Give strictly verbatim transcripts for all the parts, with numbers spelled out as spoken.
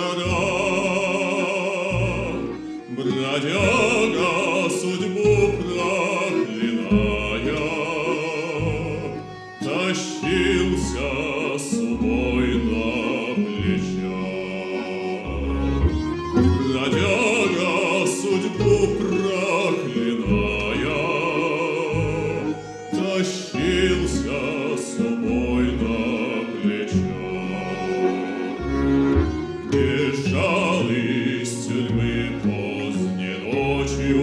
страдал, бродяга судьбу проклиная, тащился свой на плечах. Бродяга судьбу проклиная, тащился свой на плечах. Бежал из тюрьмы поздней ночью,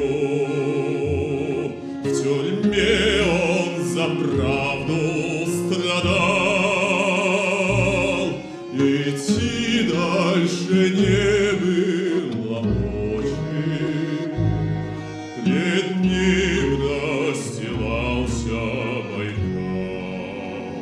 в тюрьме он за правду страдал, идти дальше не было мочи, пред ним расстилался Байкал.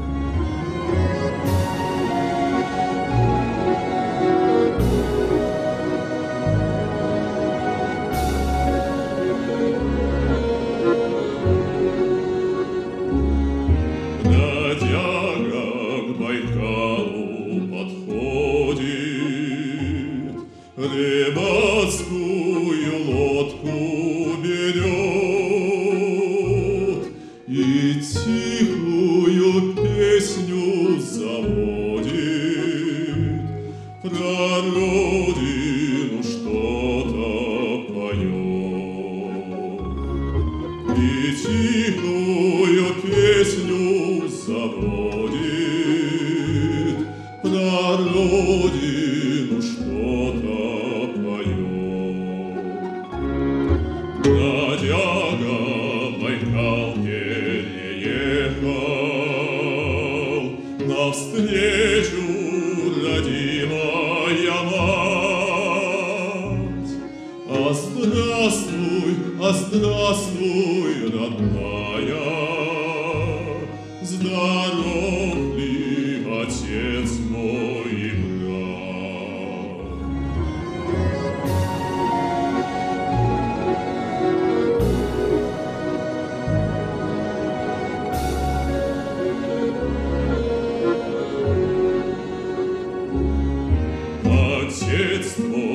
Бродяга к Байкалу подходит, рыбацкую лодку берет и тихую песню заводит, про родину что-то поет. И тихую песню заводит, про родину что-то поет. Бродяга Байкал переехал, навстречу родимая мать. А здравствуй, а здравствуй, родная, здоров ли отец мой и брат? Отец твой